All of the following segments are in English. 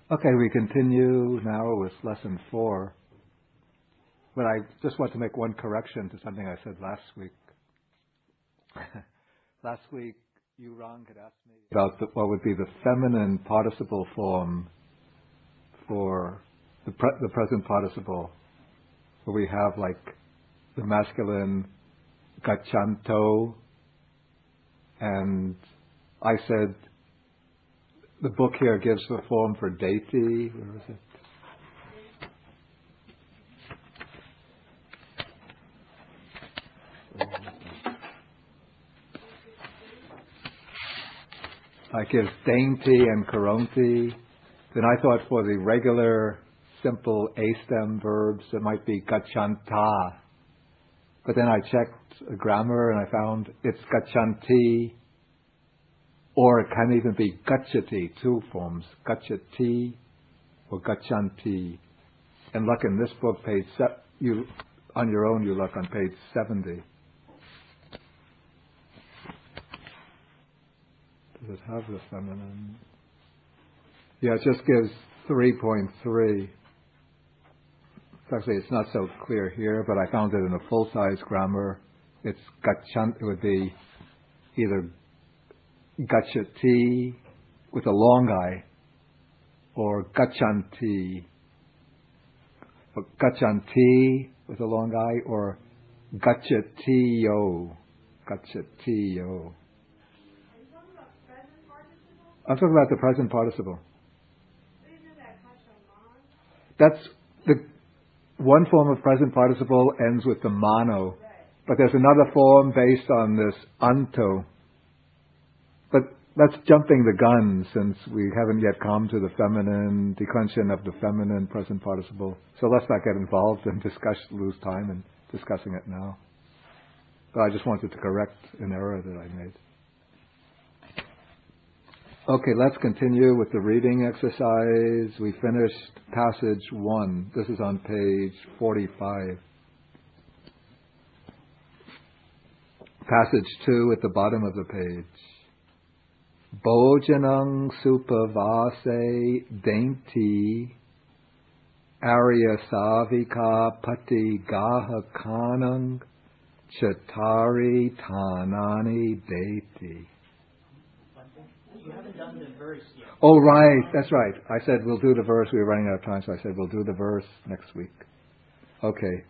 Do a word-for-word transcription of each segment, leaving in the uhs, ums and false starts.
Okay, we continue now with lesson four. But I just want to make one correction to something I said last week. Last week, you, Ron, had asked me about the, what would be the feminine participle form for the, pre- the present participle, where we have like the masculine gachanto, and I said the book here gives the form for deity. Where is it? I give dainty and karonti. Then I thought for the regular, simple A-stem verbs, it might be gachanta. But then I checked grammar and I found it's gachanti, or it can even be gachati, two forms, gachati or gachanti. And look in this book, page se- you on your own, you look on page seventy. Does it have the feminine? Yeah, it just gives three point three. Actually, it's not so clear here, but I found it in a full-size grammar. It's gachant. It would be either gachati with a long I, or gachanti. But gachanti with a long I, or gachatiyo. Gachatiyo. I'm talking about the present participle. That's the one form of present participle ends with the mano, but there's another form based on this anto. But that's jumping the gun, since we haven't yet come to the feminine declension of the feminine present participle. So let's not get involved and discuss, lose time in discussing it now. But I just wanted to correct an error that I made. Okay, let's continue with the reading exercise. We finished passage one. This is on page forty-five. Passage two at the bottom of the page. Bhojanang supavase dainti arya savika pati gaha kanang chatari tanani deiti. You haven't done the verse yet. Oh, right. That's right. I said we'll do the verse. We were running out of time, so I said we'll do the verse next week. Okay.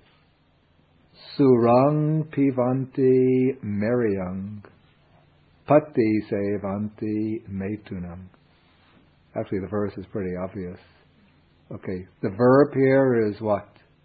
Surang pivanti meryang patti sevanti metunam. Actually, the verse is pretty obvious. Okay. The verb here is what?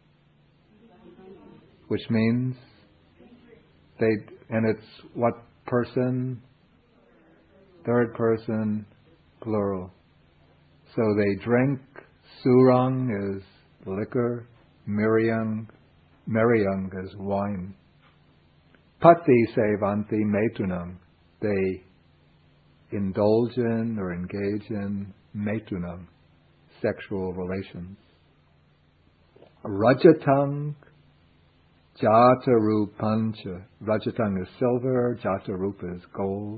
Which means? They, and it's what person? Third person, plural. So they drink. Surang is liquor. Miryang, Meryang is wine. Patti sevanti metunam. They indulge in or engage in metunam, sexual relations. Rajatang jatarupancha. Rajatang is silver. Jatarupa is gold.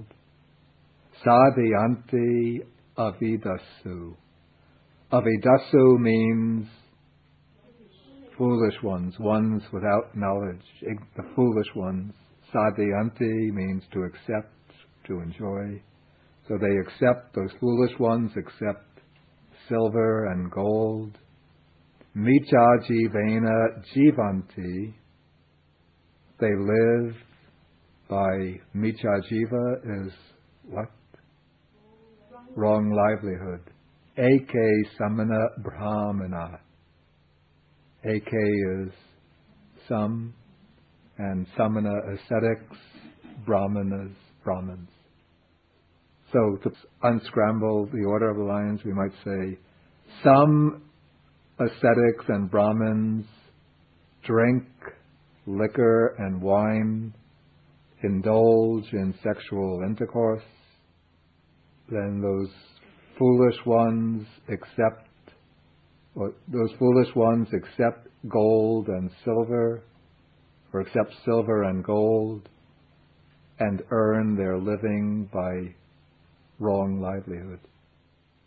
Sadhyanti avidasu. Avidasu means foolish ones, ones without knowledge, the foolish ones. Sadhyanti means to accept, to enjoy. So they accept, those foolish ones accept silver and gold. Micha jivena jivanti. They live by micha jiva is what? Wrong livelihood. Ake samana brahmana. Ake is some, and samana ascetics, brahmanas, brahmins. So to unscramble the order of the lines, we might say, some ascetics and brahmins drink liquor and wine, indulge in sexual intercourse. Then those foolish ones accept, or those foolish ones accept gold and silver, or accept silver and gold, and earn their living by wrong livelihood.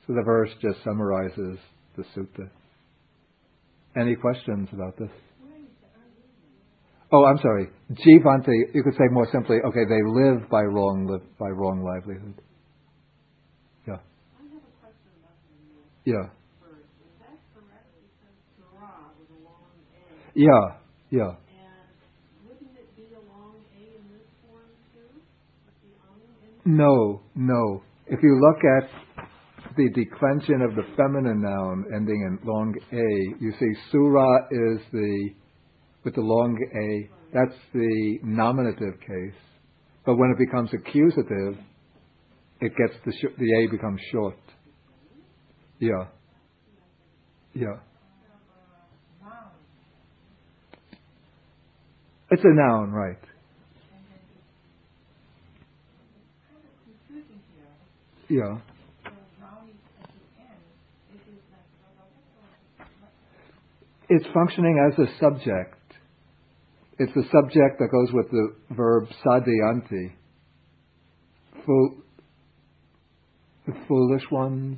So the verse just summarizes the sutta. Any questions about this? Oh, I'm sorry. Jivanti, you could say more simply, okay, they live by wrong live by wrong livelihood. Yeah. I have a question about the Yeah. verse. Is that correct? Because Surah was a long A. Yeah. Yeah. And wouldn't it be a long A in this form too? With the ang in it? No, no. If you look at the declension of the feminine noun ending in long A, you see surah is the, with the long A, that's the nominative case. But when it becomes accusative, it gets the, sh- the A becomes short. Yeah. Yeah. It's a noun, right. Yeah. It's functioning as a subject. It's the subject that goes with the verb sadhayanti. Fool, the foolish ones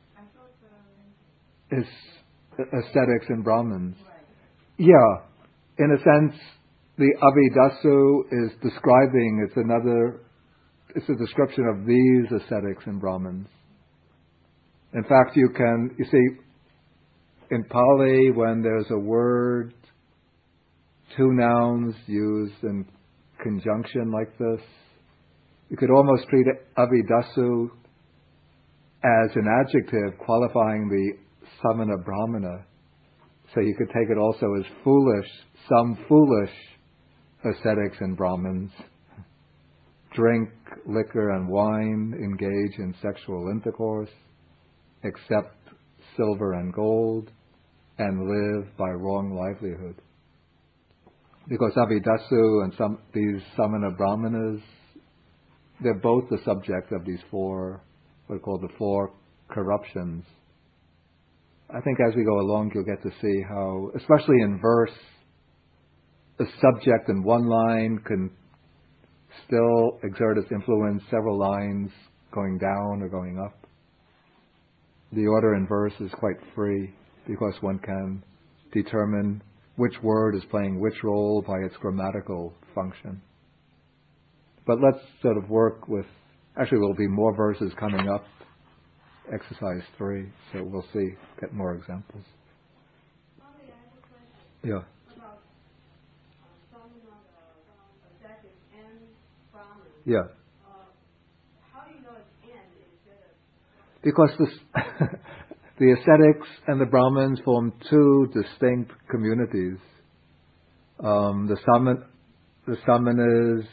is ascetics and Brahmins. Yeah. In a sense, the Abhidasu is describing, it's another, it's a description of these ascetics and Brahmins. In fact, you can, you see, in Pali, when there's a word, two nouns used in conjunction like this, you could almost treat Abhidasu as an adjective qualifying the Samana Brahmana. So you could take it also as foolish, some foolish ascetics and Brahmins drink liquor and wine, engage in sexual intercourse, accept silver and gold, and live by wrong livelihood. Because Abhidasu and some these Samana Brahmanas, they're both the subject of these four, what are called the four corruptions. I think as we go along, you'll get to see how, especially in verse, a subject in one line can still exert its influence several lines going down or going up. The order in verse is quite free because one can determine which word is playing which role by its grammatical function. But let's sort of work with, actually there will be more verses coming up, exercise three, so we'll see, get more examples. Bobby, I have a question. Yeah. About uh, some of the ascetics and Brahmins. Yeah. Uh, how do you know it's N instead of... Because this, the ascetics and the Brahmins form two distinct communities. Um, the Saman, the Samanas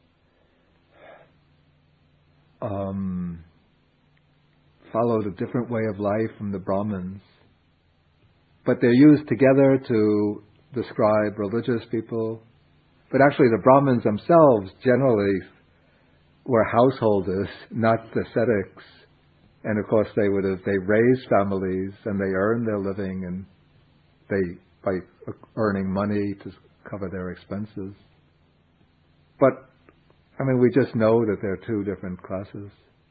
um, followed a different way of life from the Brahmins, but they're used together to describe religious people. But actually, the Brahmins themselves generally were householders, not ascetics. And of course, they would have they raised families and they earned their living, and they by earning money to cover their expenses. But I mean, we just know that there are two different classes.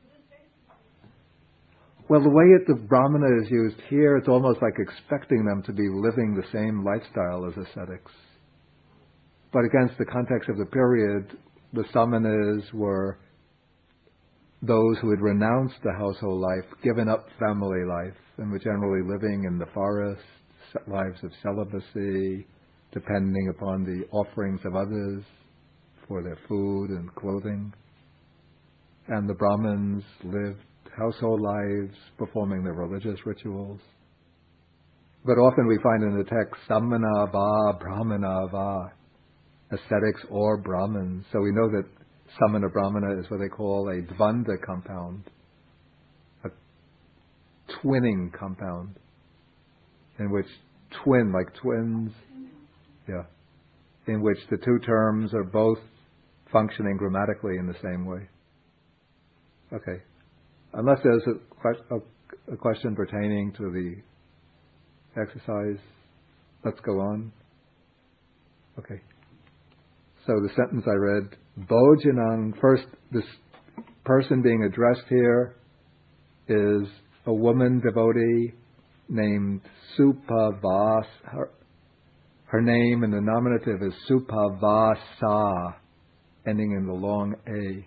Well, the way it, the Brahmana is used here, it's almost like expecting them to be living the same lifestyle as ascetics. But against the context of the period, the Samanas were those who had renounced the household life, given up family life, and were generally living in the forest, lives of celibacy, depending upon the offerings of others for their food and clothing. And the Brahmins lived household lives, performing their religious rituals. But often we find in the text, Samana va, Brahmana va, ascetics or Brahmins. So we know that Samana Brahmana is what they call a dvanda compound, a twinning compound, in which twin, like twins, yeah, in which the two terms are both functioning grammatically in the same way. Okay. Unless there's a, a, a question pertaining to the exercise, let's go on. Okay. So the sentence I read, Bhojanang, first, this person being addressed here is a woman devotee named Supavasa. Her, her name in the nominative is Supavasa, ending in the long A.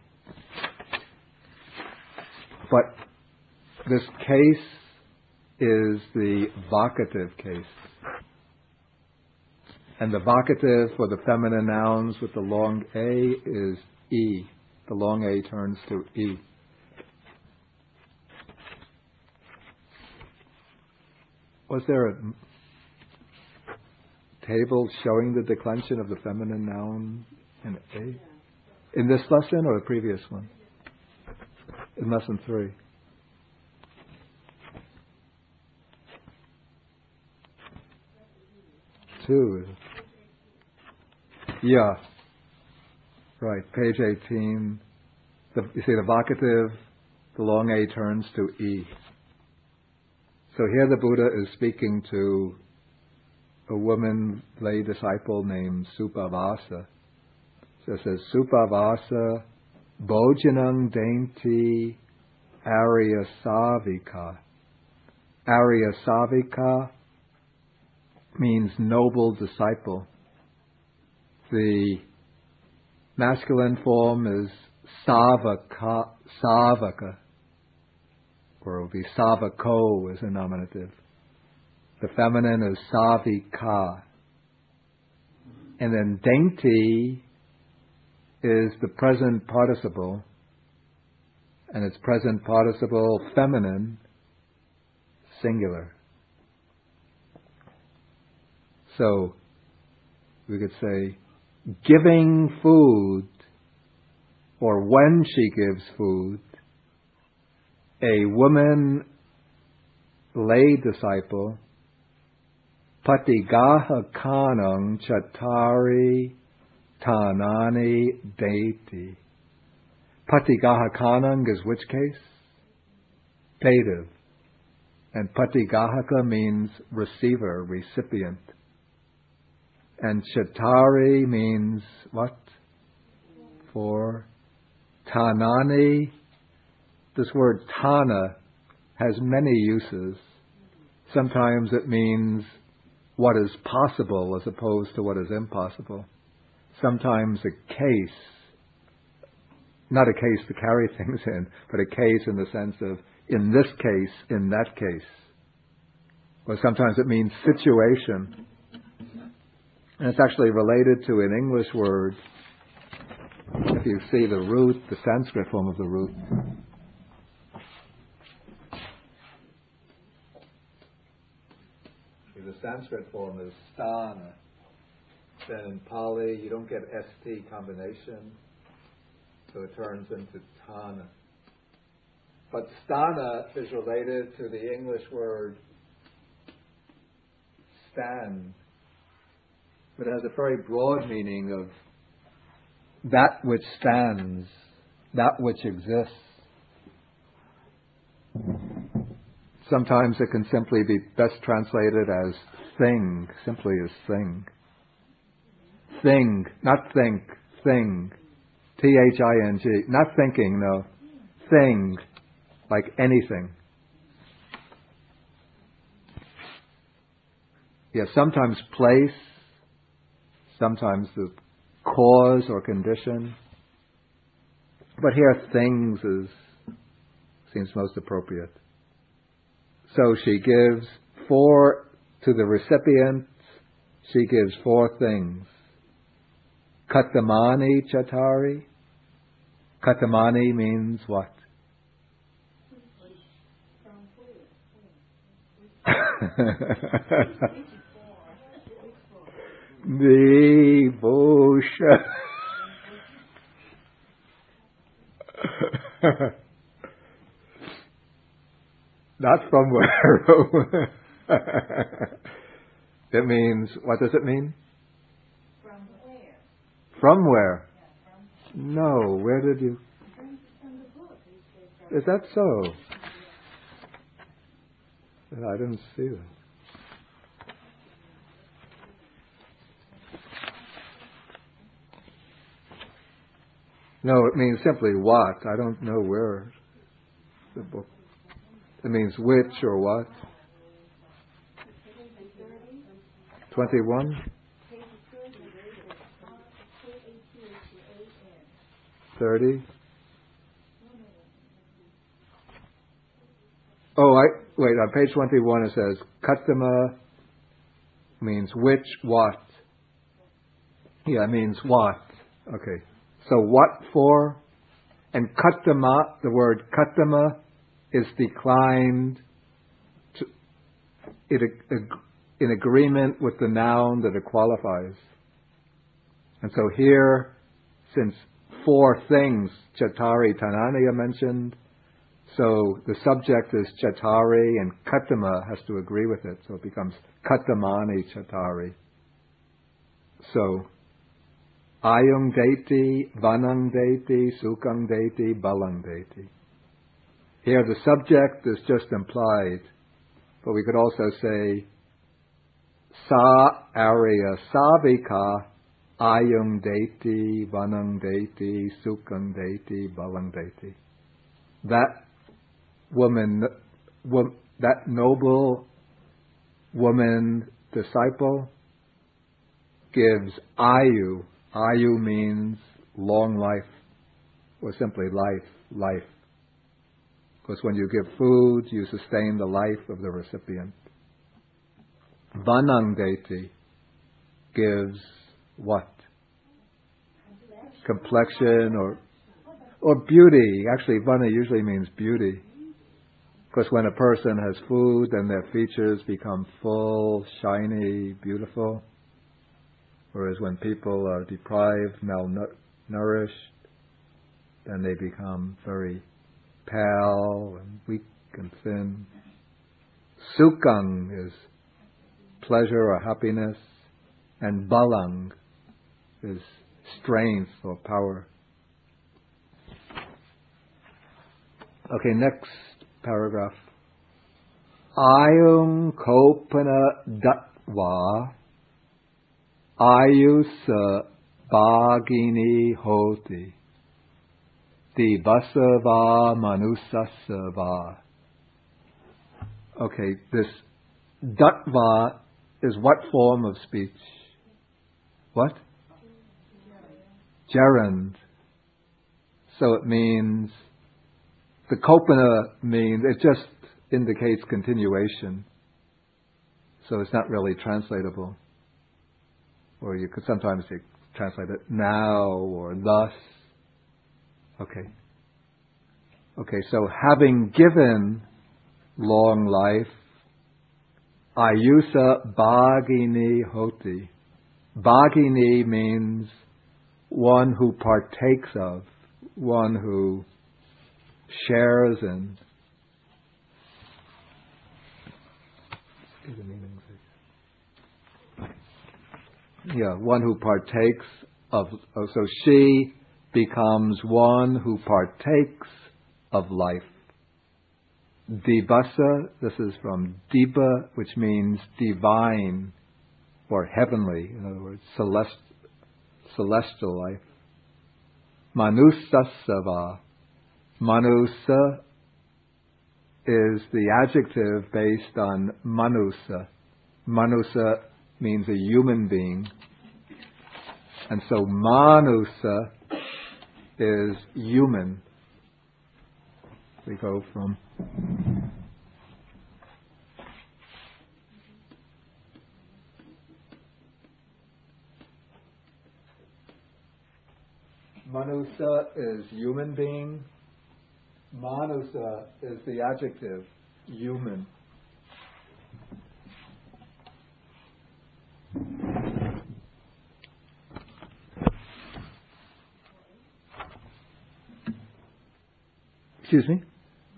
But this case is the vocative case. And the vocative for the feminine nouns with the long A is E. The long A turns to E. Was there a table showing the declension of the feminine noun in A? In this lesson or the previous one? In lesson three. Two. Yeah. Right, page eighteen. The, you see the vocative, the long A turns to E. So here the Buddha is speaking to a woman lay disciple named Supavasa. So it says, Supavasa Bhojanang Dainti Arya Savika. Arya Savika means noble disciple. The masculine form is Savaka, Savaka, or it will be Savako as a nominative. The feminine is Savika. And then dainty is the present participle, and its present participle feminine, singular. So, we could say, giving food, or when she gives food, a woman lay disciple, patigaha kanang chatari tanani deiti. Patigaha kanang is which case? Dative. And patigahaka means receiver, recipient. And chatari means what? For tanani. This word tana has many uses. Sometimes it means what is possible as opposed to what is impossible. Sometimes a case, not a case to carry things in, but a case in the sense of in this case, in that case. Or sometimes it means situation. And it's actually related to an English word. If you see the root, the Sanskrit form of the root. The Sanskrit form is sthana. Then in Pali, you don't get S T combination, so it turns into thana. But sthana is related to the English word stand. But it has a very broad meaning of that which stands, that which exists. Sometimes it can simply be best translated as thing, simply as thing. Thing, not think, thing. T H I N G. Not thinking, no. Thing, like anything. Yes, sometimes place, sometimes the cause or condition. But here things is seems most appropriate. So she gives four to the recipient, she gives four things. Katamani chatari. Katamani means what? The Bosha. Not from where. It means, what does it mean? From where? From where? Yeah, from No, where did you? from the book. He said from Is that so? I didn't see that. No, it means simply what. I don't know where the book It means which or what? twenty-one? thirty? Oh, I wait, on page twenty-one it says, Kattama means which, what. Yeah, it means what. Okay. So what for? And Kattama, the word Kattama is declined to, it, in agreement with the noun that it qualifies. And so here, since four things, Chattari Tanani are mentioned, so the subject is Chattari and Kattama has to agree with it. So it becomes Kattamani Chattari. So, Ayung Deti, Vanang Deti, Sukang Deti, Balang Deti. Here the subject is just implied, but we could also say Sa Arya Savika Ayung Deti, Vanang Deti, Sukang Deti, Balang Deti. That woman, wo, that noble woman disciple gives Ayu. Ayu means long life, or simply life, life. Because when you give food, you sustain the life of the recipient. Vanang Deti gives what? Complexion or or beauty. Actually, Vana usually means beauty. Because when a person has food, then their features become full, shiny, beautiful. Whereas when people are deprived, malnourished, then they become very pale and weak and thin. Sukang is pleasure or happiness, and balang is strength or power. Okay, next paragraph. Ayung kopana datva ayusa bhagini hoti dibasava manusasava. Okay, this datva is what form of speech? What? Gerund. So it means, the kopana means, it just indicates continuation. So it's not really translatable. Or you could sometimes say, translate it now or thus. Okay. Okay, so having given long life, ayusa bhagini hoti. Bhagini means one who partakes of, one who shares in. Yeah, one who partakes of. So she becomes one who partakes of life. Dibasa, this is from Diba, which means divine or heavenly, in other words, celest, celestial life. Manusasava. Manusa is the adjective based on manusa. Manusa means a human being. And so manusa is human. We go from Manusa is human being. Manusa is the adjective, human. Excuse me?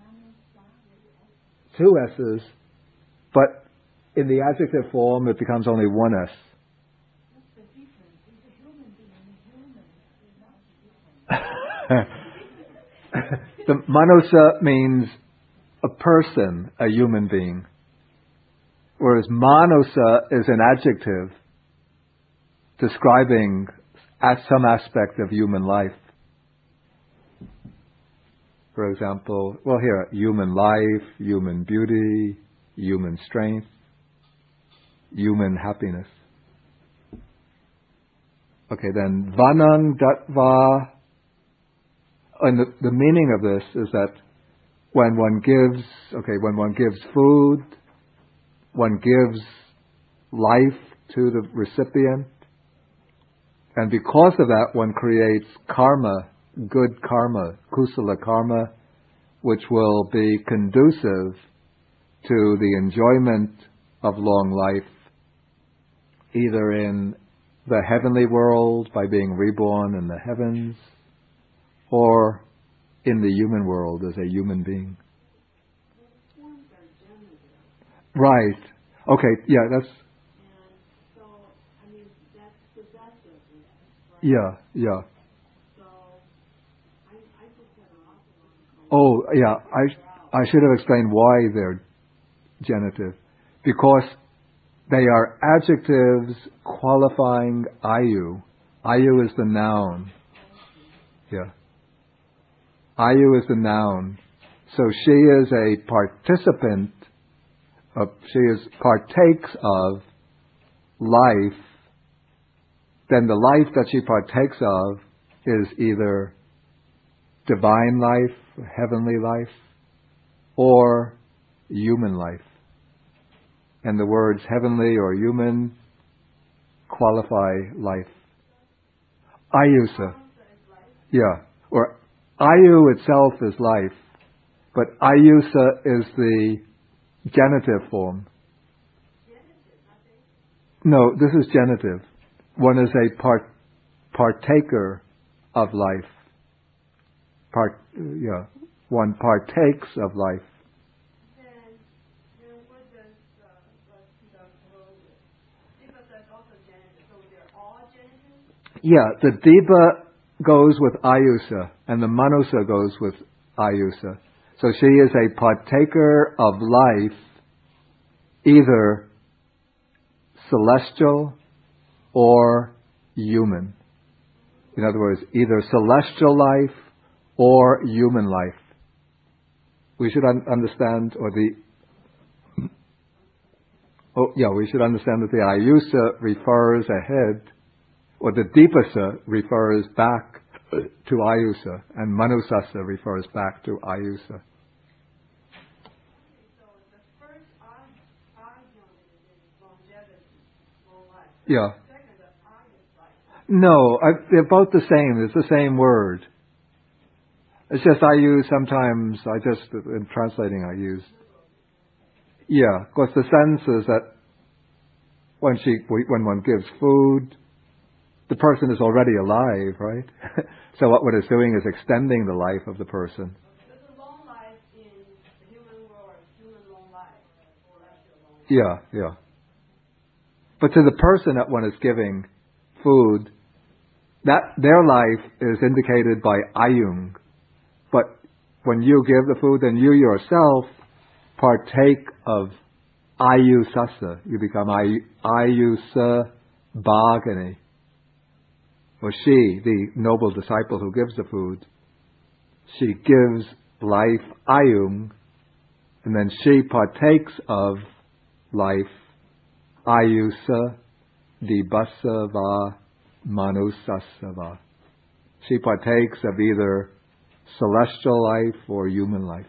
Two S's, but in the adjective form it becomes only one S. The manusa means a person, a human being. Whereas manusa is an adjective describing some aspect of human life. For example, well here, human life, human beauty, human strength, human happiness. Okay, then vanang datva, and the, the meaning of this is that when one gives, okay, when one gives food, one gives life to the recipient, and because of that one creates karma, good karma, kusala karma, which will be conducive to the enjoyment of long life, either in the heavenly world by being reborn in the heavens, or in the human world as a human being. Right. Okay, yeah, that's... And so, I mean, that's possessiveness, right? Yeah, yeah. So, I, I put that off on. Oh, yeah, I, I should have explained why they're genitive. Because they are adjectives qualifying ayu. Ayu is the noun. Yeah. Ayu is the noun. So she is a participant, of, she is partakes of life. Then the life that she partakes of is either divine life, heavenly life, or human life. And the words heavenly or human qualify life. Ayusa. Yeah. Or ayu itself is life, but ayusa is the genitive form. No, this is genitive. One is a part, partaker of life. Part, yeah. One partakes of life. Yeah, the Diba goes with Ayusa, and the Manusa goes with Ayusa. So she is a partaker of life, either celestial or human. In other words, either celestial life or human life. We should un- understand, or the... Oh, yeah, we should understand that the Ayusa refers ahead, or the Dipasa refers back to Ayusa, and Manusasa refers back to Ayusa. So the first argument is longevity, long life. Yeah. The second is life. No, I, they're both the same. It's the same word. It's just I use sometimes, I just, in translating I use. Yeah, because the sense is that when she, when one gives food, the person is already alive, right? So what, what it's doing is extending the life of the person. There's a long life in the human world, human long life, or celestial long life. Yeah, yeah. But to the person that one is giving food, that their life is indicated by ayung. But when you give the food, then you yourself partake of ayusasa. You become ayu, ayusa bhagini. Or she, the noble disciple who gives the food, she gives life ayung, and then she partakes of life ayusa dibasava manusasava. She partakes of either celestial life or human life.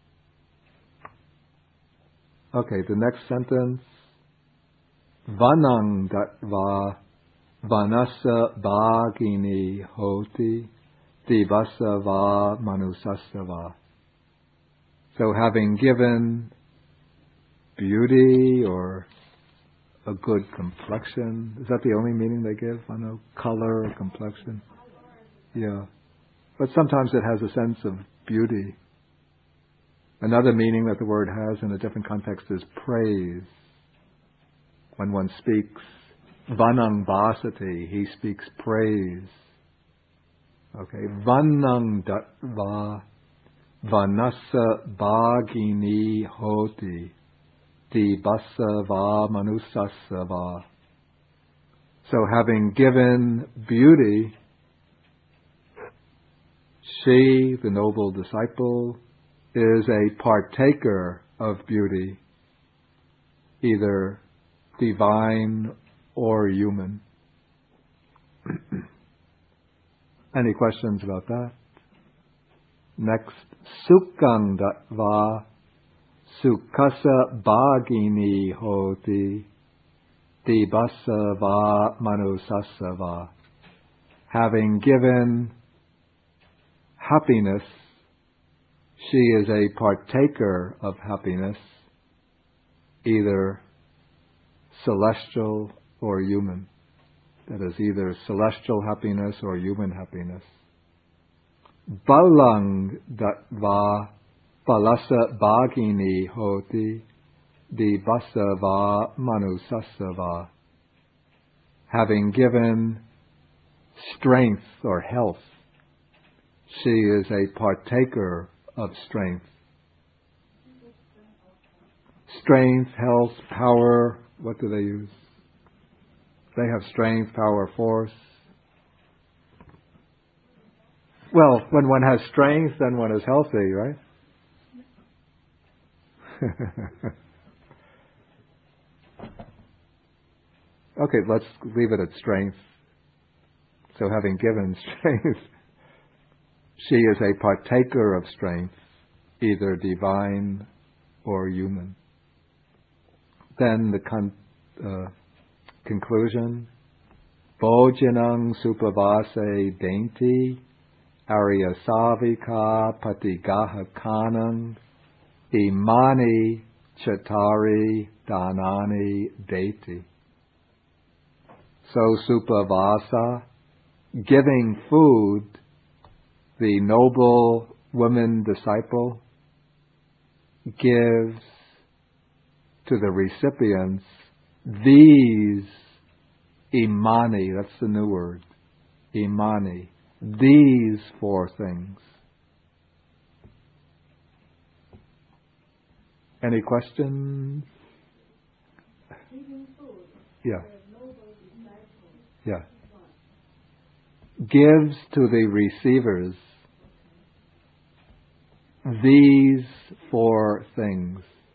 Okay, the next sentence. Vanang datva vanasa bhagini hoti divasava manusasava. So having given beauty or a good complexion, is that the only meaning they give? I know, color or complexion. Yeah. But sometimes it has a sense of beauty. Another meaning that the word has in a different context is praise. When one speaks vanang vasati, he speaks praise. Okay, vanang datva vanasa bhagini hoti dibasava manusasava. So having given beauty, She, the noble disciple, is a partaker of beauty, either divine or human. Any questions about that? Next, Sukkang Dattva Sukkasa Bhagini Hoti Dibasa Va Manusasa Va. Having given happiness, she is a partaker of happiness, either celestial or human. That is either celestial happiness or human happiness. Balang Dattva Balasa Bhagini Hoti Dibasa Va Manusasa Va. Having given strength or health, she is a partaker of strength. Strength, health, power, what do they use? They have strength, power, force. Well, when one has strength, then one is healthy, right? Okay, let's leave it at strength. So having given strength, she is a partaker of strength, either divine or human. Then the con- uh, conclusion, Bhojanang Supavase Dainti Arya Savika Patigaha Kanang Imani Chatari Danani Deti. So Supavasa, giving food, the noble woman disciple gives to the recipients these imani, that's the new word, imani, these four things. Any questions? Giving food. Yeah. The noble disciple. Yeah. Gives to the receivers these four things.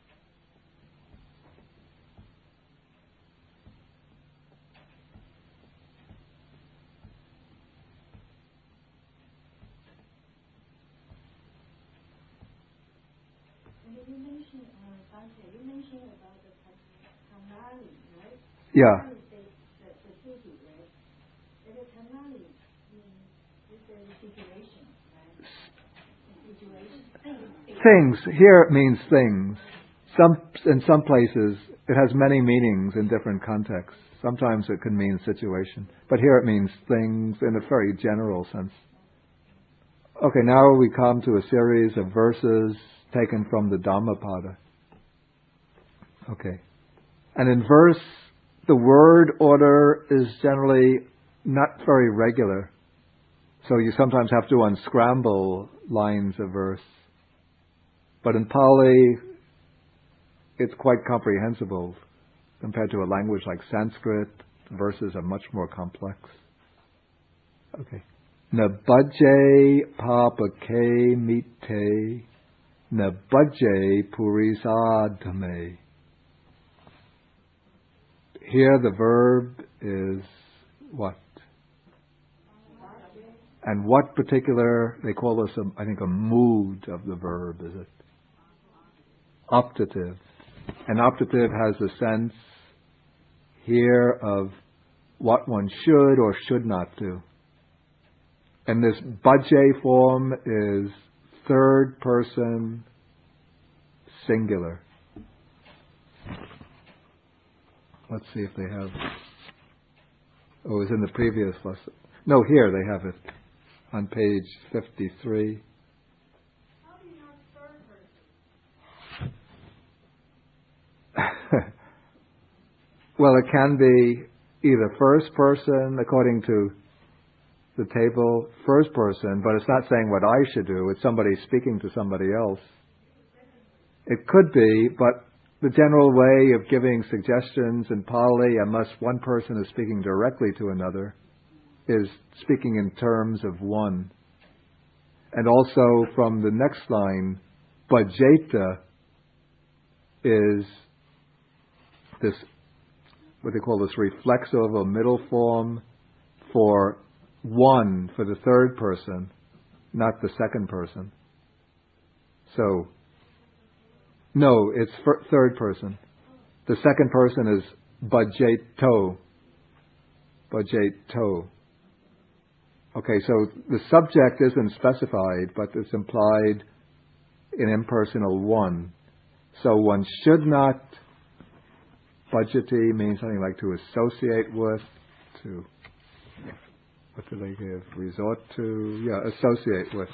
And you mentioned, uh, Bhante, you mentioned about the Tanali, right? Yeah. Tanali is the, the, the city, right? And the Tanali means is the situation, right? The situation. Things. Here it means things. Some, in some places, it has many meanings in different contexts. Sometimes it can mean situation. But here it means things in a very general sense. Okay, now we come to a series of verses taken from the Dhammapada. Okay. And in verse, the word order is generally not very regular. So you sometimes have to unscramble lines of verse. But in Pali, it's quite comprehensible compared to a language like Sanskrit. The verses are much more complex. Okay. Nabajje papake mite, nabajje purisadhame. Here the verb is what? And what particular, they call this, a, I think, a mood of the verb, is it? Optative. An optative has a sense here of what one should or should not do. And this bajje form is third person singular. Let's see if they have. Oh, it was in the previous lesson. No, here they have it on page fifty-three. How do you know third person? Well, it can be either first person, according to the table, first person, but it's not saying what I should do. It's somebody speaking to somebody else. It could be, but the general way of giving suggestions in Pali, unless one person is speaking directly to another, is speaking in terms of one. And also from the next line, bhajeta is this, what they call this reflexive of a middle form for one, for the third person, not the second person. So, no, it's for third person. The second person is bhajeto. Bhajeto. Okay, so the subject isn't specified, but it's implied in impersonal one. So one should not, bhajati means something like to associate with, to, what do they give? Resort to, yeah, associate with.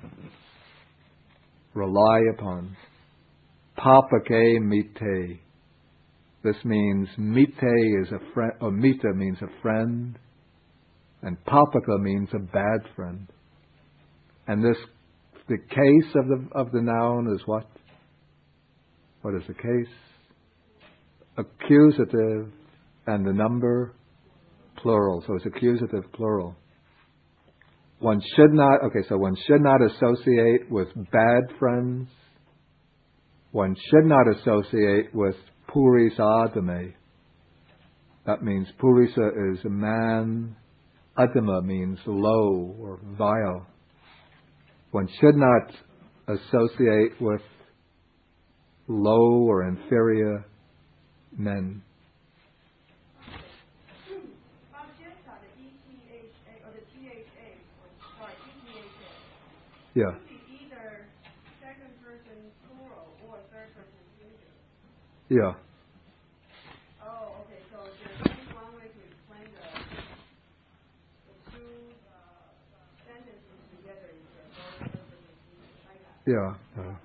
Rely upon. Papake mite. This means mite is a friend, or mita means a friend, and papaka means a bad friend. And this, the case of the of the noun is what? What is the case? Accusative, and the number plural. So it's accusative plural. One should not. Okay, so one should not associate with bad friends. One should not associate with purisa adame. That means purisa is a man. Adama means low or vile. One should not associate with low or inferior men. Yeah. Either second person plural or third person singular. Yeah. Oh, okay. So there's only one way to explain the, the two uh, sentences together is the third person singular, like that. Yeah. Uh,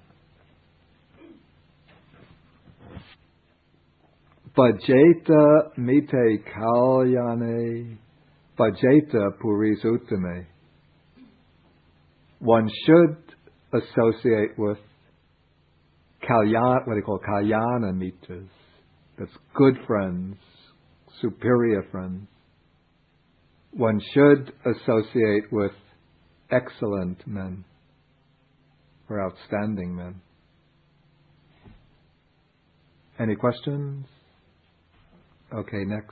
Bhajeta mite kalyane, bhajeta purisutame. One should associate with kalyan, what they call kalyana mitas. That's good friends, superior friends. One should associate with excellent men or outstanding men. Any questions? Okay, next.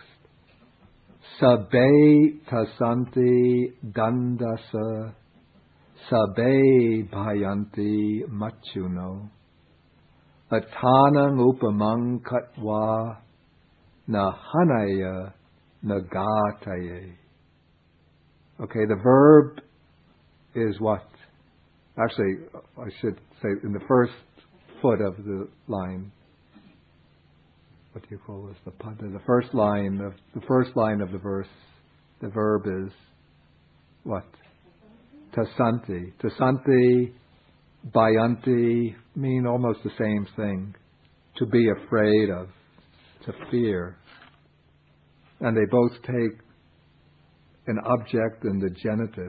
Sabe tasanti dandasa sabe bhayanti machuno atanang upamang katva nahanaya nagataye. Okay, the verb is what? Actually, I should say in the first foot of the line. What do you call this? The pada. The first line of the first line of the verse. The verb is what? Tasanti. Tasanti, bayanti mean almost the same thing. To be afraid of, to fear. And they both take an object in the genitive.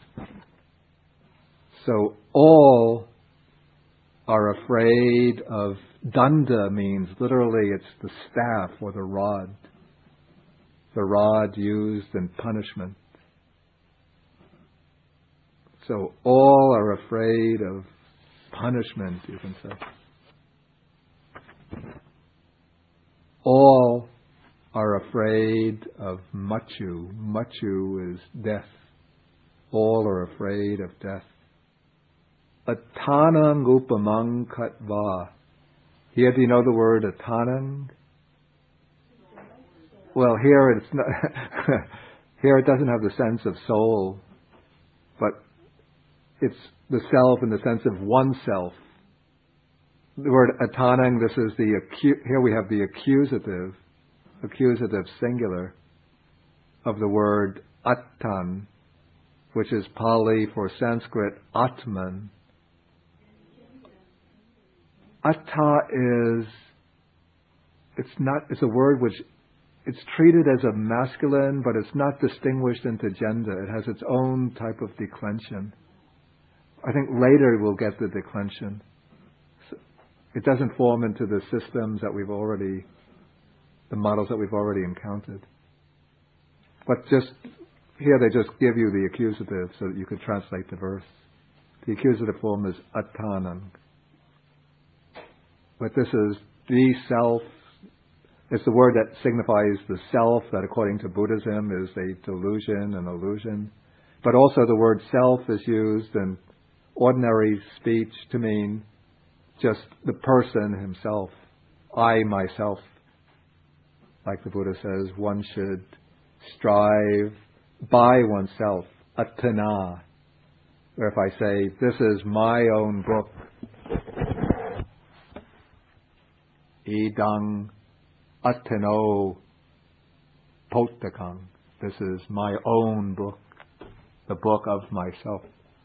So all are afraid of. Danda means literally it's the staff or the rod. The rod used in punishment. So all are afraid of punishment, you can say. All are afraid of machu. Machu is death. All are afraid of death. Atanang upamang katva. Here, do you know the word atanang? Well, here it's not. Here it doesn't have the sense of soul, but it's the self in the sense of oneself. The word atanang. This is the acu- here we have the accusative, accusative singular of the word attan, which is Pali for Sanskrit atman. Atta is, it's not, it's a word which, it's treated as a masculine, but it's not distinguished into gender. It has its own type of declension. I think later we'll get the declension. It doesn't form into the systems that we've already, the models that we've already encountered. But just, here they just give you the accusative so that you could translate the verse. The accusative form is attanang. But this is the self. It's the word that signifies the self that according to Buddhism is a delusion, an illusion. But also the word self is used in ordinary speech to mean just the person himself. I, myself. Like the Buddha says, one should strive by oneself. Atthana. Where if I say, this is my own book. Idang attano pottakang. This is my own book. The book of myself.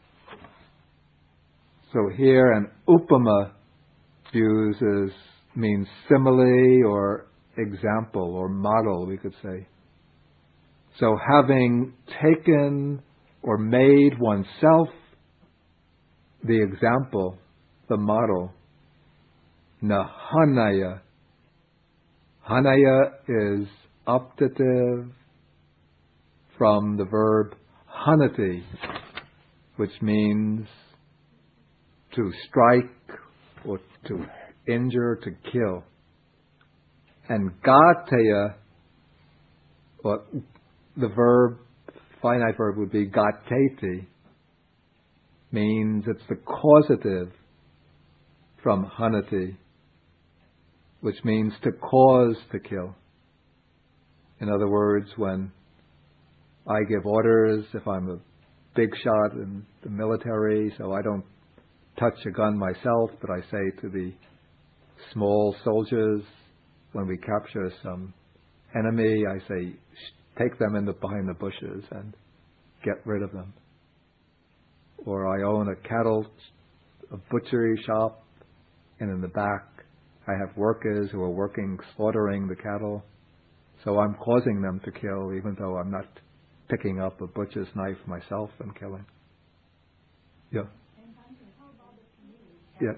So here an upama uses means simile or example or model, we could say. So having taken or made oneself the example, the model, na hanaya. Hanaya is optative from the verb hanati, which means to strike or to injure, to kill. And gateya, or the verb, finite verb would be gateti, means it's the causative from hanati, which means to cause to kill. In other words, when I give orders, if I'm a big shot in the military, so I don't touch a gun myself, but I say to the small soldiers, when we capture some enemy, I say, take them in the, behind the bushes and get rid of them. Or I own a cattle, a butchery shop, and in the back I have workers who are working, slaughtering the cattle. So I'm causing them to kill, even though I'm not picking up a butcher's knife myself and killing. Yeah. Yeah.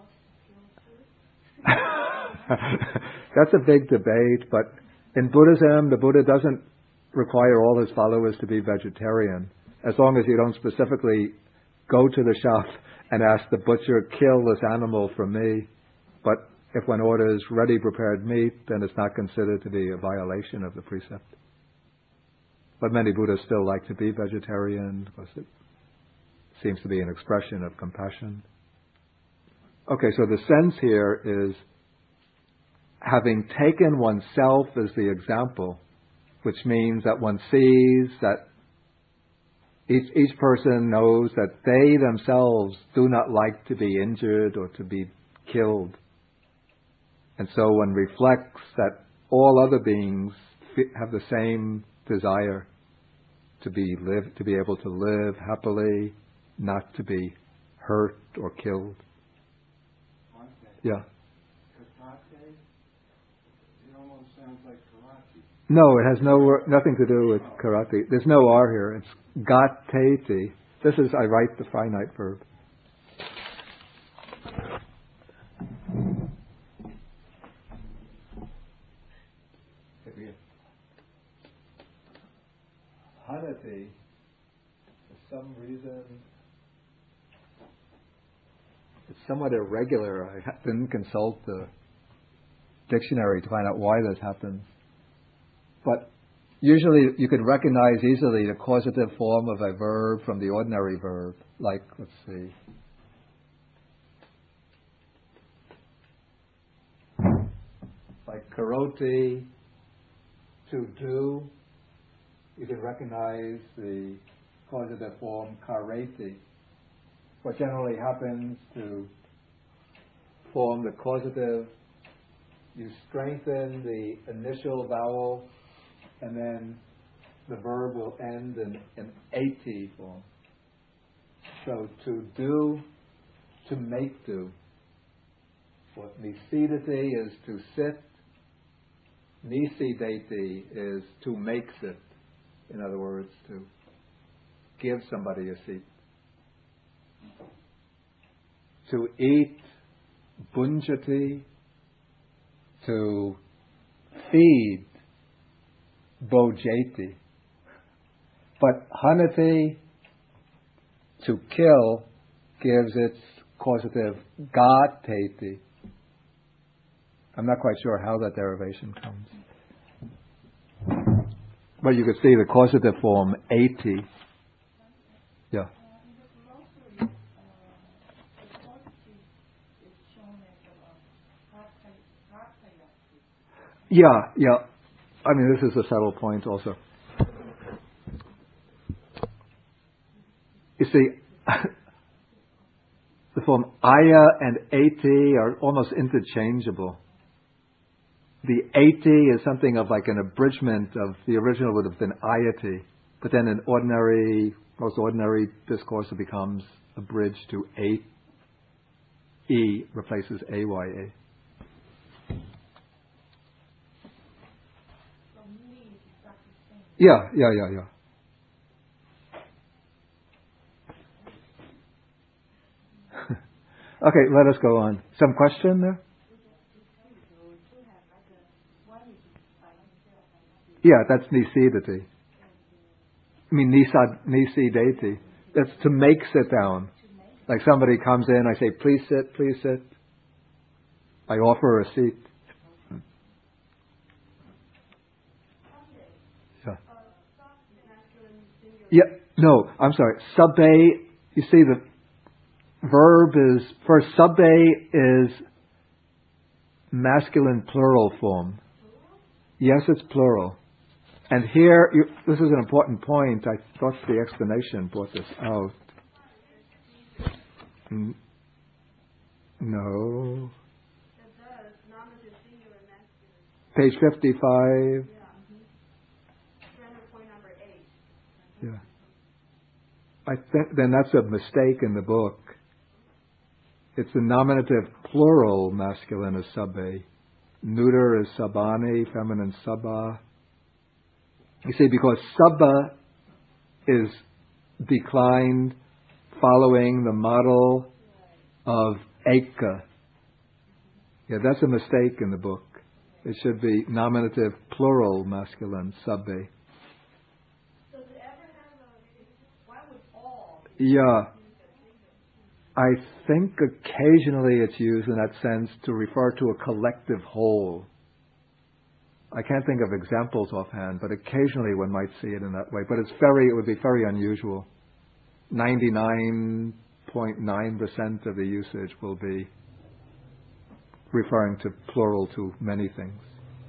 That's a big debate, but in Buddhism, the Buddha doesn't require all his followers to be vegetarian, as long as you don't specifically go to the shop and ask the butcher, kill this animal for me. But if one orders ready prepared meat, then it's not considered to be a violation of the precept. But many Buddhists still like to be vegetarian because it seems to be an expression of compassion. Okay, so the sense here is having taken oneself as the example, which means that one sees that each, each person knows that they themselves do not like to be injured or to be killed. And so one reflects that all other beings have the same desire to be live, to be able to live happily, not to be hurt or killed. Yeah. Karate? It almost sounds like karate. No, it has no nothing to do with karate. There's no R here. It's gateti. This is, I write the finite verb. Hanati, for some reason, it's somewhat irregular. I didn't consult the dictionary to find out why this happens. But usually you can recognize easily the causative form of a verb from the ordinary verb. Like, let's see. Like karoti, to do. You can recognize the causative form kareti. What generally happens to form the causative, you strengthen the initial vowel, and then the verb will end in an ati form. So to do, to make do. What nisidati is to sit, nisidati is to make sit. In other words, to give somebody a seat. To eat, bunjati. To feed, bojati. But hanati, to kill, gives its causative gateti. I'm not quite sure how that derivation comes. But you could see the causative form ati. Yeah. Yeah, yeah. I mean, this is a subtle point also. You see, the form aya and ati are almost interchangeable. The ati is something of like an abridgment of the original would have been ayati, but then in ordinary, most ordinary discourse it becomes abridged to a. E replaces aya. Yeah, yeah, yeah, yeah. Okay, let us go on. Some question there? Yeah, that's nisidati. I mean, nisad, nisidati. That's to make sit down. Like somebody comes in, I say, please sit, please sit. I offer a seat. Yeah. Yeah, no, I'm sorry. Sabbe, you see the verb is, first, sabbe is masculine plural form. Yes, it's plural. And here, you, this is an important point. I thought the explanation brought this out. N- no. Page fifty-five. Yeah. I think then that's a mistake in the book. It's the nominative plural masculine is sabbe. Neuter is sabani, feminine sabba. You see, because sabba is declined following the model of eka. Yeah, that's a mistake in the book. It should be nominative plural masculine, sabbe. Yeah. I think occasionally it's used in that sense to refer to a collective whole. I can't think of examples offhand, but occasionally one might see it in that way. But it's very, it would be very unusual. ninety-nine point nine percent of the usage will be referring to plural to many things.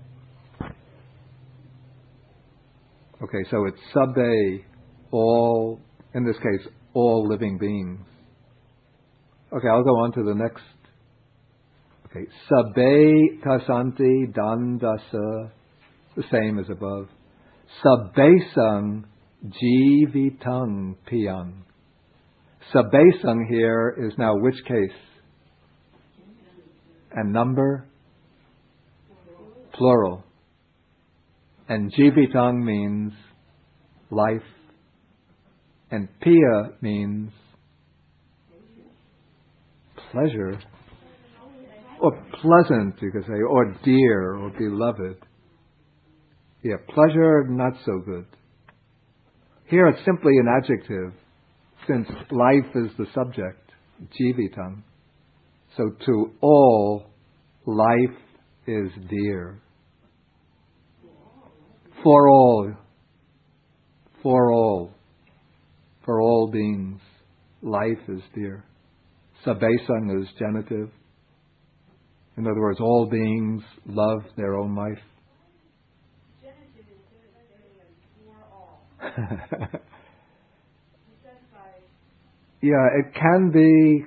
Okay, so it's sabbe, all, in this case, all living beings. Okay, I'll go on to the next. Okay, sabbe tasanti dandasa, the same as above. Sabbesang jivitang piyang. Sabbesang here is now which case? And number? Plural. And jivitang means life. And piya means pleasure. Or pleasant, you could say, or dear, or beloved. Yeah, pleasure, not so good. Here it's simply an adjective, since life is the subject, jivitang. So to all, life is dear. For all. For all. For all beings, life is dear. Sabbesang is genitive. In other words, all beings love their own life. Genitive is for all. Yeah, it can be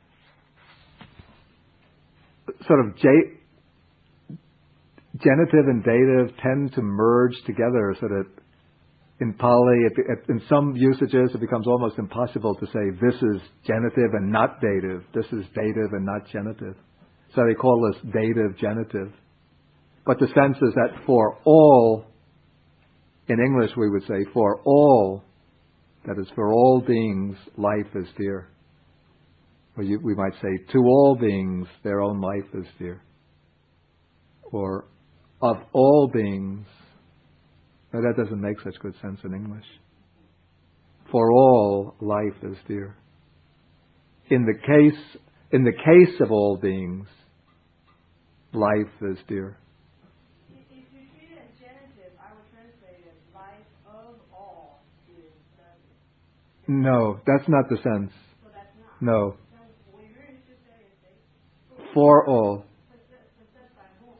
sort of j- genitive and dative tend to merge together so that in Pali, it, it, in some usages, it becomes almost impossible to say this is genitive and not dative. This is dative and not genitive. So they call this dative genitive. But the sense is that for all, in English we would say for all, that is for all beings, life is dear. Or you, we might say to all beings, their own life is dear. Or of all beings. Now that doesn't make such good sense in English. For all, life is dear. in the case, in the case of all beings, life is dear. If if you treat it as genitive, I would translate it life of all is better. No, that's not the sense. So that's not. No. Then what you're going to say is they For all. possessed by whom?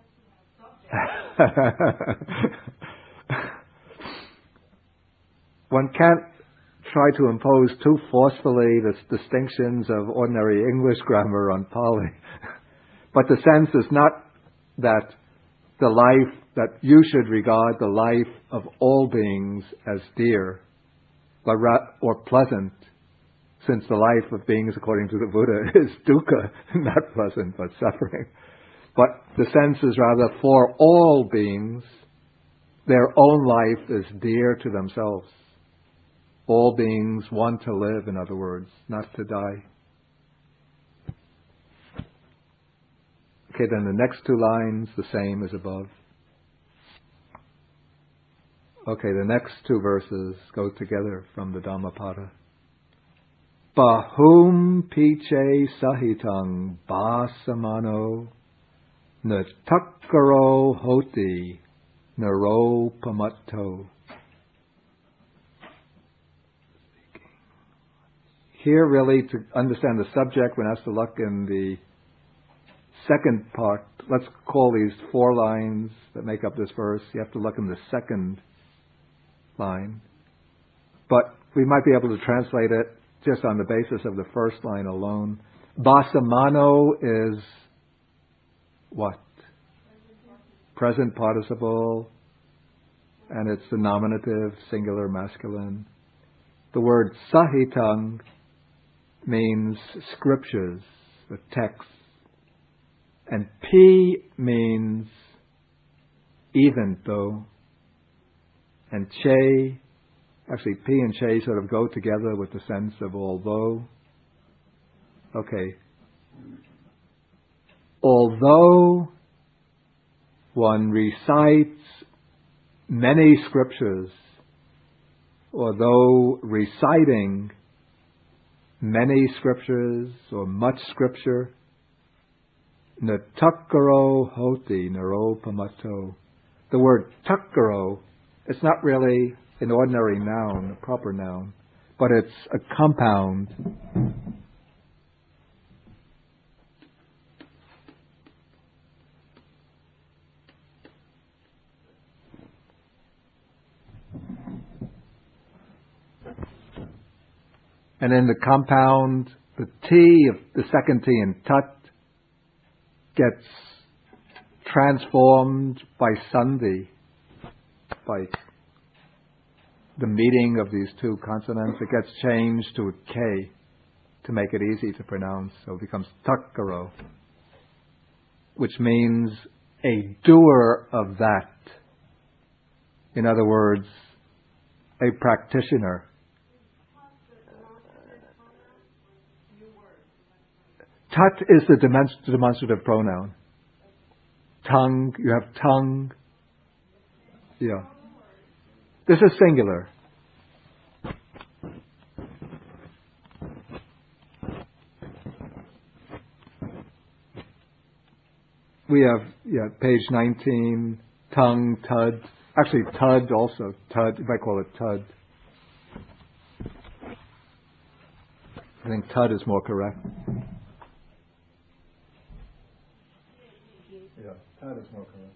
Subject. One can't try to impose too forcefully the distinctions of ordinary English grammar on Pali. But the sense is not that the life, that you should regard the life of all beings as dear, but ra- or pleasant, since the life of beings, according to the Buddha, is dukkha, not pleasant, but suffering. But the sense is rather for all beings, their own life is dear to themselves. All beings want to live, in other words, not to die. Okay, then the next two lines, the same as above. Okay, the next two verses go together from the Dhammapada. Bahum piche sahitang basamano natakaro hoti naro pamatto. Here, really, to understand the subject, one has to look in the second part. Let's call these four lines that make up this verse. You have to look in the second line. But we might be able to translate it just on the basis of the first line alone. Basamano is what? Present participle, and it's the nominative, singular, masculine. The word sahitang means scriptures, the text. And pi means even though. And che, actually pi and che sort of go together with the sense of although. Okay. Although one recites many scriptures, although reciting many scriptures or much scripture, natakaro hoti naro pamatto. The word takaro, it's not really an ordinary noun, a proper noun, but it's a compound. And in the compound, the T of the second T in tat gets transformed by sandhi, by the meeting of these two consonants. It gets changed to a K to make it easy to pronounce. So it becomes takkaro, which means a doer of that. In other words, a practitioner. Tat is the demonstrative pronoun. Tongue, you have tongue. Yeah. This is singular. We have, yeah, page nineteen, tongue, tud. Actually, tud also. Tud, you might call it tud. I think tud is more correct. Yeah, tud is more correct.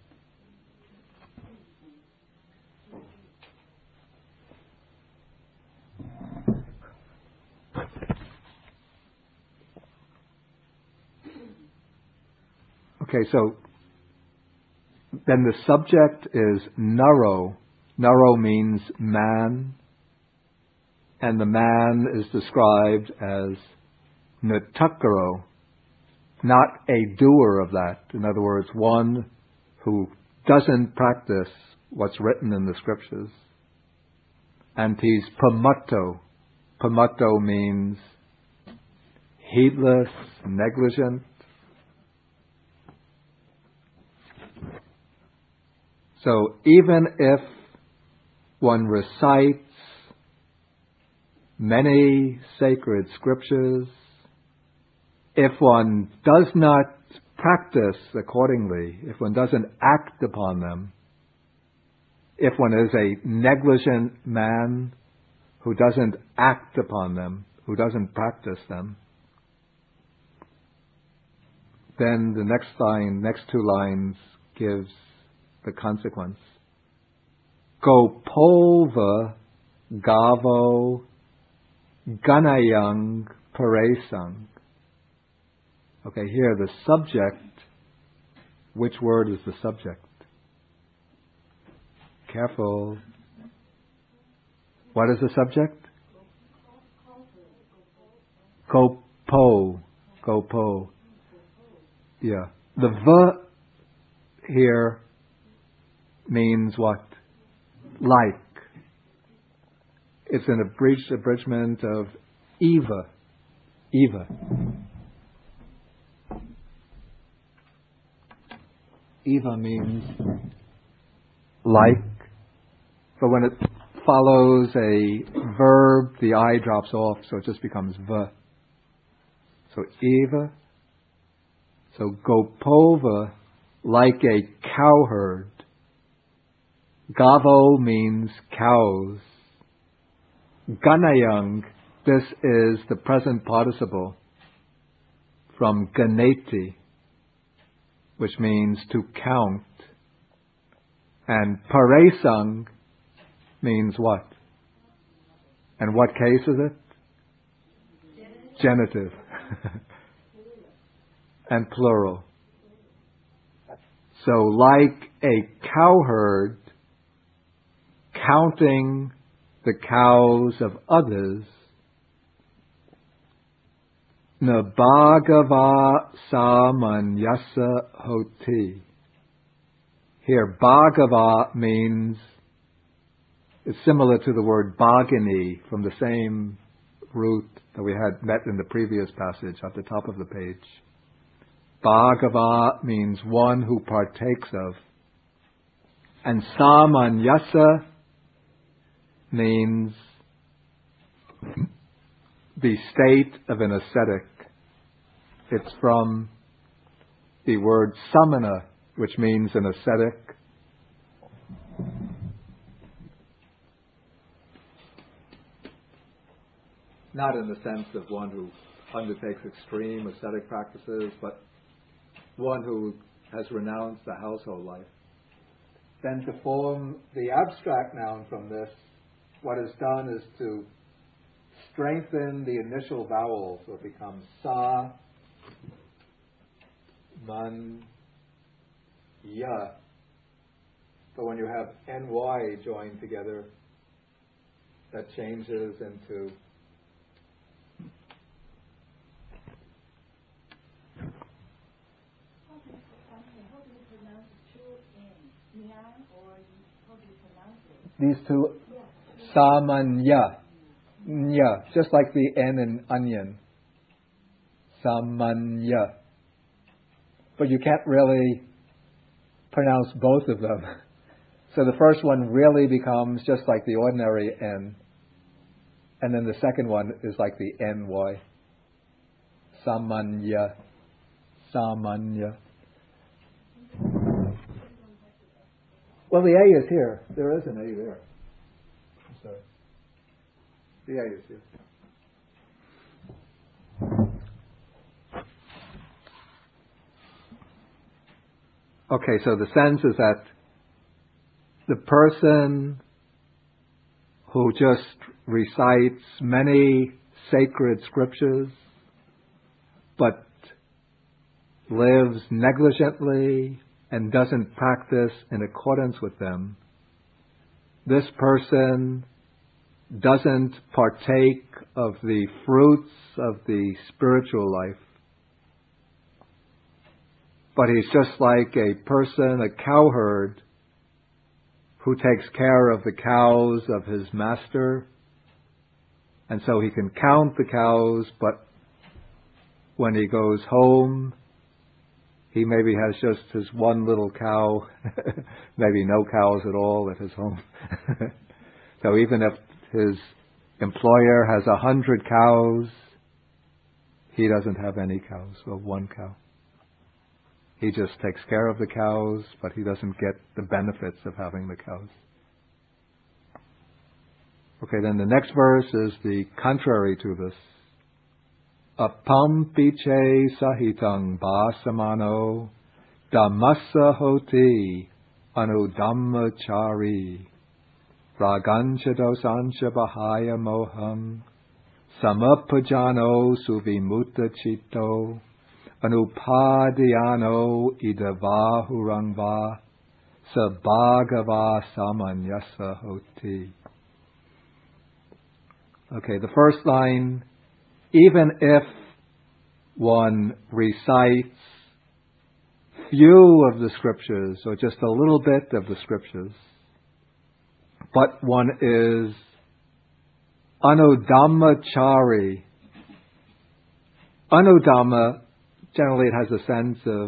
Okay, so then the subject is naro. Naro means man, and the man is described as natakaro, not a doer of that. In other words, one who doesn't practice what's written in the scriptures. And he's pamatto. Pamatto means heedless, negligent. So even if one recites many sacred scriptures, if one does not practice accordingly, if one doesn't act upon them, if one is a negligent man who doesn't act upon them, who doesn't practice them, then the next line, next two lines gives the consequence. Gopolva gavo ganayang paresang. Okay, here the subject, which word is the subject? Careful. What is the subject? Gopo. Gopo. Yeah. The v here means what? Like. It's an abridged abridgment of Eva. Eva. Eva means like, but when it follows a verb, the I drops off, so it just becomes v. So Eva. So Gopova, like a cowherd. Gavo means cows. Ganayang, this is the present participle from ganeti, which means to count. And paresang means what? And what case is it? Genitive. And plural. So like a cowherd counting the cows of others, na bhagava samanyasa hoti. Here, bhagava means, it's similar to the word bhagini from the same root that we had met in the previous passage at the top of the page. Bhagava means one who partakes of. And samanyasa means the state of an ascetic. It's from the word samana, which means an ascetic. Not in the sense of one who undertakes extreme ascetic practices, but one who has renounced the household life. Then to form the abstract noun from this, what is done is to strengthen the initial vowel, so it becomes sa, man, ya. But when you have ny joined together, that changes into these two, samanya, nya, just like the N in onion, samanya. But you can't really pronounce both of them. So the first one really becomes just like the ordinary N, and then the second one is like the N Y. Samanya, samanya. Well, the A is here. There is an A there. I'm sorry. The A is here. Okay, so the sense is that the person who just recites many sacred scriptures but lives negligently and doesn't practice in accordance with them, this person doesn't partake of the fruits of the spiritual life. But he's just like a person, a cowherd, who takes care of the cows of his master. And so he can count the cows, but when he goes home, he maybe has just his one little cow, maybe no cows at all at his home. So even if his employer has a hundred cows, he doesn't have any cows, or one cow. He just takes care of the cows, but he doesn't get the benefits of having the cows. Okay, then the next verse is the contrary to this. Apampiche sahitang basamano dhammassa hoti anudammachari ragancha dosancha bahaya moham samapajano suvimutta chitto anupadhyano idavahurangva sabhagava samanyasa hoti. Okay, the first line, even if one recites few of the scriptures, or just a little bit of the scriptures, but one is anudammachari. Anudamma, generally it has a sense of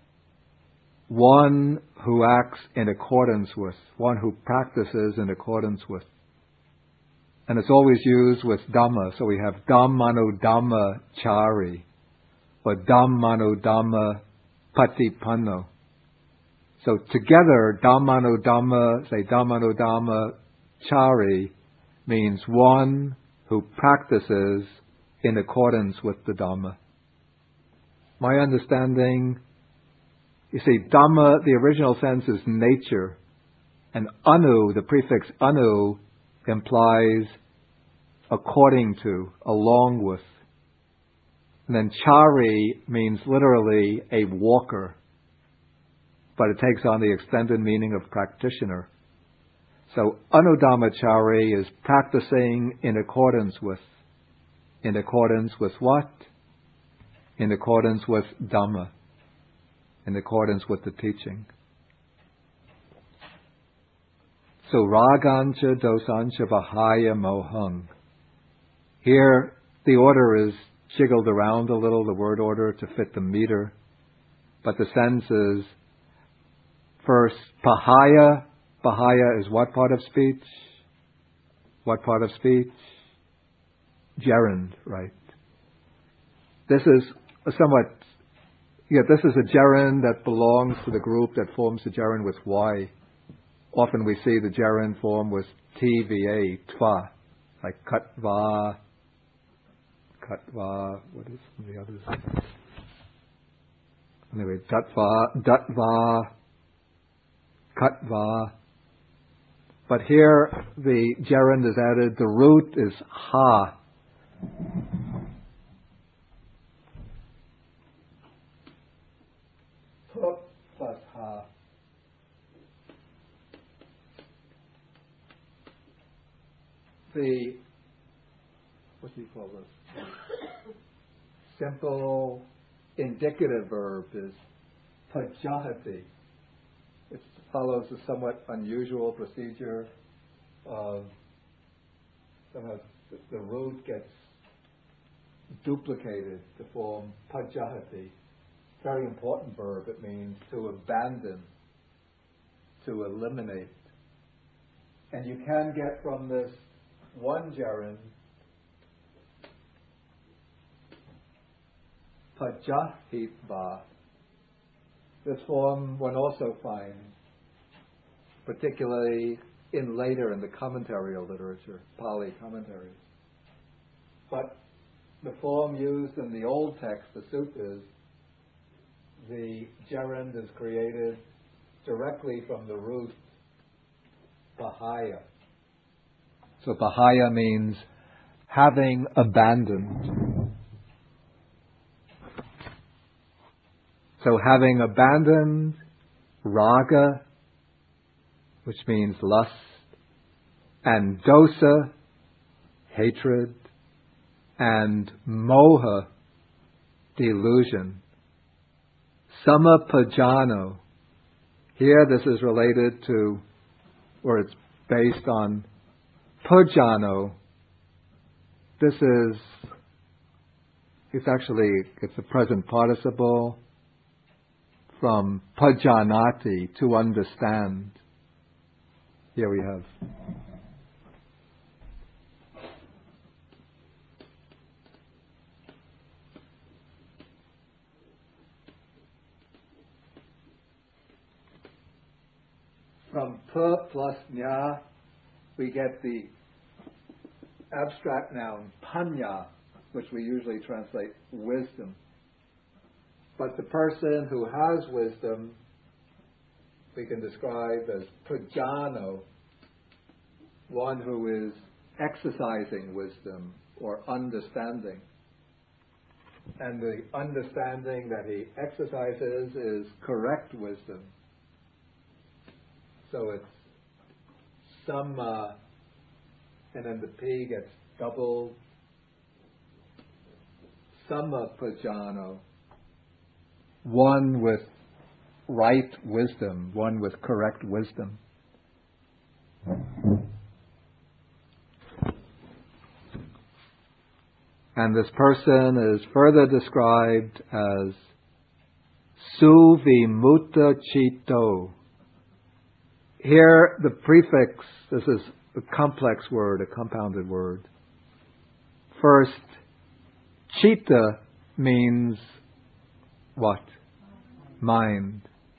one who acts in accordance with, one who practices in accordance with. And it's always used with Dhamma. So we have Dhammanudhammachari or Dhammanudhamma patipanno. So together, Dhammanudhamma, say Dhammanudhammachari means one who practices in accordance with the Dhamma. My understanding, you see, Dhamma, the original sense is nature. And anu, the prefix anu, implies according to, along with. And then chari means literally a walker, but it takes on the extended meaning of practitioner. So anudammachari is practicing in accordance with. In accordance with what? In accordance with Dhamma. In accordance with the teaching. So ragancha dosancha bahaya mohang. Here the order is jiggled around a little, the word order, to fit the meter. But the sense is, first, bahaya. Bahaya is what part of speech? What part of speech? Gerund, right. This is a somewhat, yeah, this is a gerund that belongs to the group that forms the gerund with Y. Often we see the gerund form with T V A, tva, like katva, katva, what is the others? Anyway, datva, datva, katva. But here the gerund is added, the root is ha. P plus ha. The, what do you call this? Simple indicative verb is pajahati. It follows a somewhat unusual procedure of somehow the root gets duplicated to form pajahati. Very important verb. It means to abandon, to eliminate. And you can get from this one gerund, pajahitva. This form one also finds, particularly in later in the commentarial literature, Pali commentaries. But the form used in the old text, the suttas, the gerund is created directly from the root bahaya. So bahaya means having abandoned. So having abandoned raga, which means lust, and dosa, hatred, and moha, delusion. Samapajano. Here this is related to, or it's based on pujano. This is, it's actually, it's a present participle from pajanati, to understand. Here we have. From p plus nya, we get the abstract noun panya, which we usually translate wisdom. But the person who has wisdom, we can describe as prajano, one who is exercising wisdom or understanding. And the understanding that he exercises is correct wisdom. So it's samma, and then the P gets doubled. Samma prajano, one with right wisdom, one with correct wisdom. And this person is further described as suvimutta citto. Here, the prefix, this is a complex word, a compounded word. First, citta means what? Mind.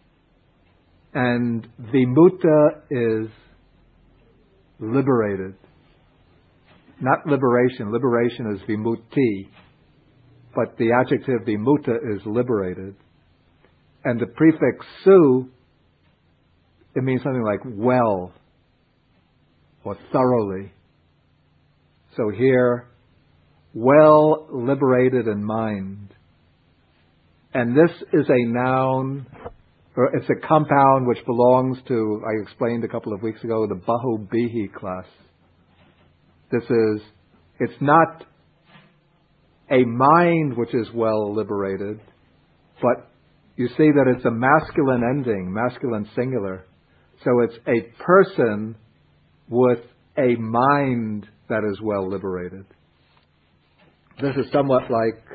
And vimutta is liberated. Not liberation. Liberation is vimutti. But the adjective vimutta is liberated. And the prefix su, it means something like well or thoroughly. So here, well liberated in mind. And this is a noun, or it's a compound which belongs to, I explained a couple of weeks ago, the Bahubihi class. This is, it's not a mind which is well liberated, but you see that it's a masculine ending, masculine singular. So it's a person with a mind that is well liberated. This is somewhat like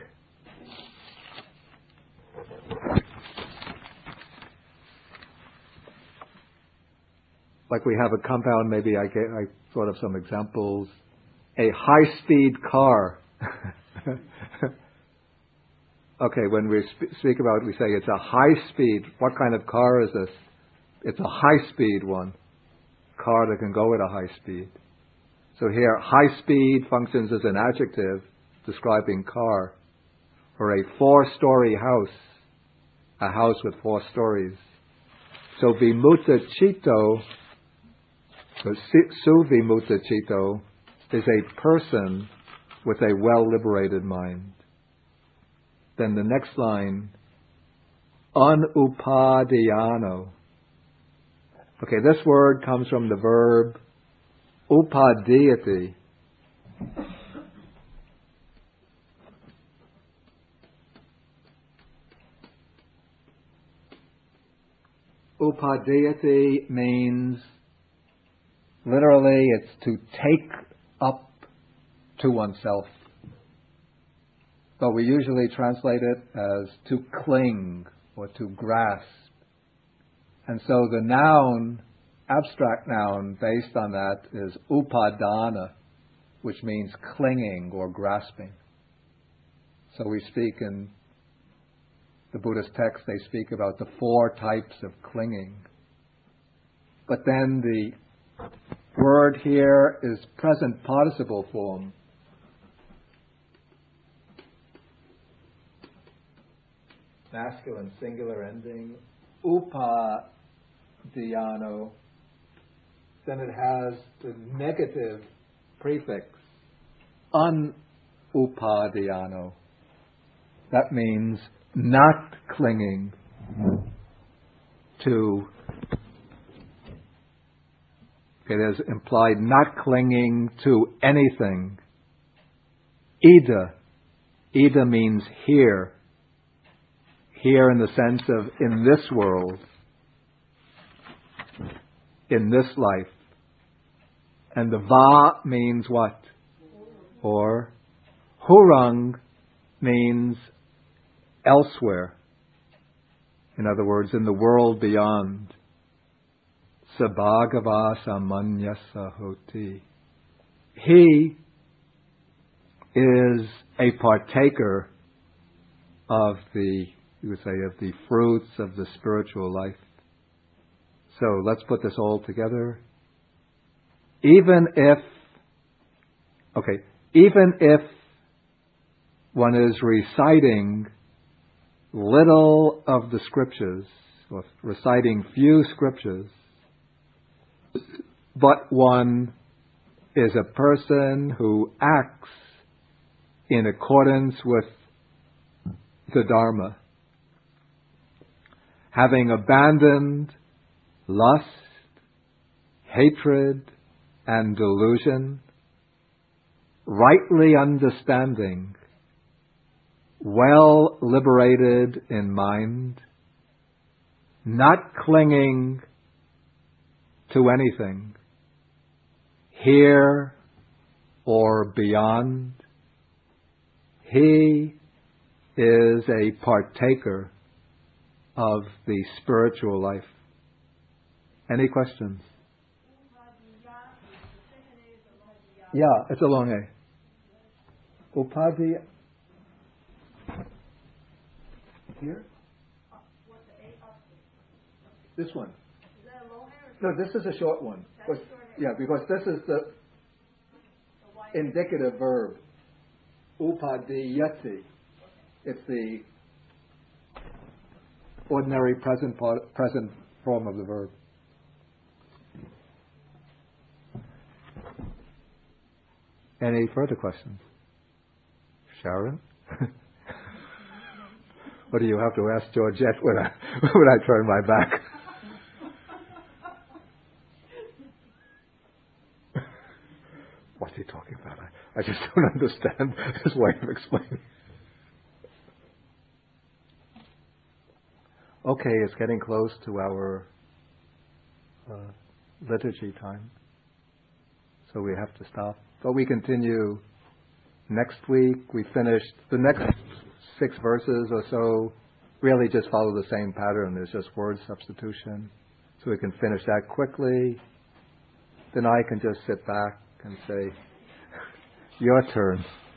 like we have a compound, maybe I, get, I thought of some examples. A high-speed car. Okay, when we sp- speak about it, we say it's a high-speed. What kind of car is this? It's a high-speed one. Car that can go at a high speed. So here, high-speed functions as an adjective describing car. Or a four-story house. A house with four stories. So vimutta citto, so suvimutta citto, is a person with a well-liberated mind. Then the next line, anupadiyano. Okay, this word comes from the verb upadiyati. Upadiyati means, literally, it's to take up to oneself. But we usually translate it as to cling or to grasp. And so the noun, abstract noun based on that is upadana, which means clinging or grasping. So we speak in the Buddhist text, they speak about the four types of clinging. But then the word here is present participle form. Masculine singular ending, upadiyano. Then it has the negative prefix, unupadiyano. That means not clinging to. It is implied not clinging to anything. Ida. Ida means here. Here in the sense of in this world. In this life. And the va means what? Or. Hurang means elsewhere. In other words, in the world beyond. Sabhagava samanyasa hoti. He is a partaker of the, you would say, of the fruits of the spiritual life. So let's put this all together. Even if, okay, even if one is reciting little of the scriptures, or reciting few scriptures, but one is a person who acts in accordance with the Dharma, having abandoned lust, hatred, and delusion, rightly understanding, well liberated in mind, not clinging to anything, here or beyond, he is a partaker of the spiritual life. Any questions? Yeah, it's a long A. Upadhyaya. Here? This one. No, this is a short one. Because, yeah, because this is the indicative verb. Upadhyayati. It's the ordinary present part, present form of the verb. Any further questions? Sharon? What do you have to ask Georgette when I when I turn my back? What's he talking about? I, I just don't understand his way of explaining. Okay, it's getting close to our uh, liturgy time, so we have to stop. But we continue next week. We finished the next six verses or so. Really, just follow the same pattern. There's just word substitution, so we can finish that quickly. Then I can just sit back and say, "Your turn."